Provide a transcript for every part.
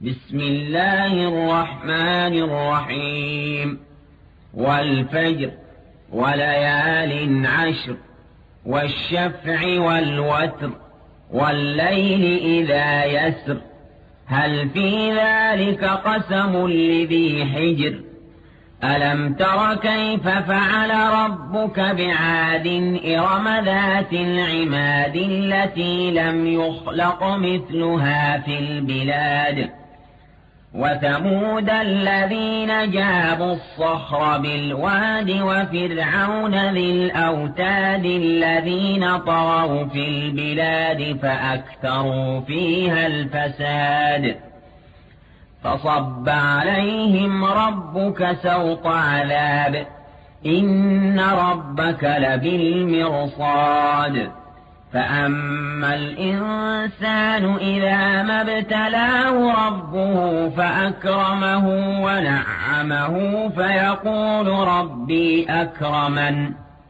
بسم الله الرحمن الرحيم والفجر وليال عشر والشفع والوتر والليل إذا يسر هل في ذلك قسم لذي حجر ألم تر كيف فعل ربك بعاد إرم ذات العماد التي لم يخلق مثلها في البلاد وثمود الذين جابوا الصخر بالواد وفرعون ذي الأوتاد الذين طغوا في البلاد فأكثروا فيها الفساد فصب عليهم ربك سوط عذاب إن ربك لبالمرصاد فأما الإنسان إذا ما ابتلاه ربه فأكرمه ونعمه فيقول ربي أكرمن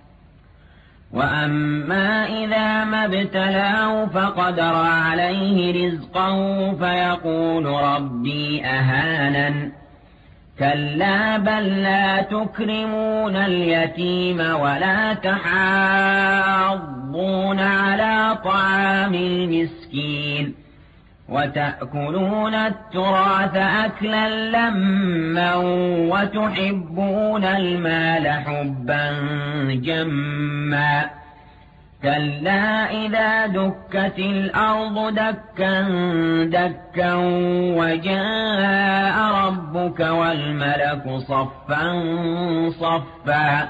وأما إذا ما ابتلاه فقدر عليه رزقه فيقول ربي أهانن كلا بل لا تكرمون اليتيم ولا تحاضون على طعام المسكين وتأكلون التراث أكلا لما وتحبون المال حبا جما كلا إذا دكت الأرض دكا دكا وجاء ربك والملك صفا صفا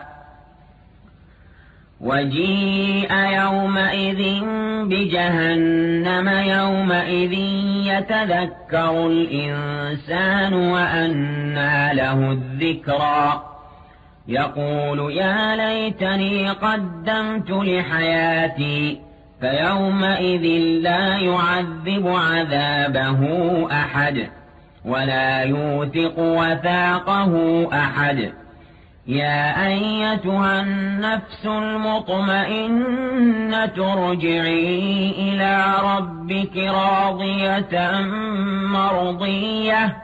وجيء يومئذ بجهنم يومئذ يتذكر الإنسان وأنى له الذكرى يقول يا ليتني قدمت لحياتي فيومئذ لا يعذب عذابه أحد ولا يوثق وثاقه أحد يا أيتها النفس المطمئنة ارجعي إلى ربك راضية مرضية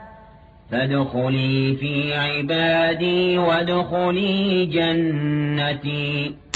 فادخلي في عبادي وادخلي جنتي